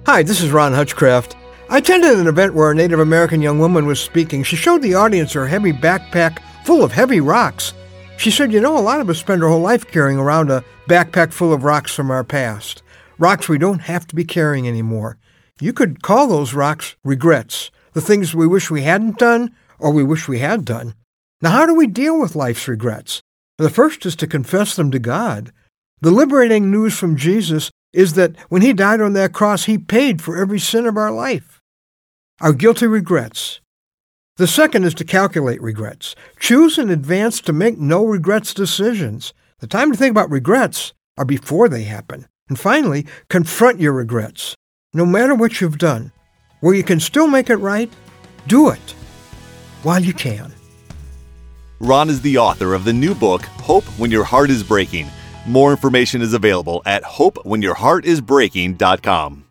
Hi, this is Ron Hutchcraft. I attended an event where a Native American young woman was speaking. She showed the audience her heavy backpack full of heavy rocks. She said, a lot of us spend our whole life carrying around a backpack full of rocks from our past. Rocks we don't have to be carrying anymore. You could call those rocks regrets, the things we wish we hadn't done or we wish we had done. Now, how do we deal with life's regrets? The first is to confess them to God. The liberating news from Jesus is that when he died on that cross, he paid for every sin of our life. Our guilty regrets. The second is to calculate regrets. Choose in advance to make no regrets decisions. The time to think about regrets are before they happen. And finally, confront your regrets. No matter what you've done, where you can still make it right, do it while you can. Ron is the author of the new book, Hope When Your Heart is Breaking. More information is available at hopewhenyourheartisbreaking.com.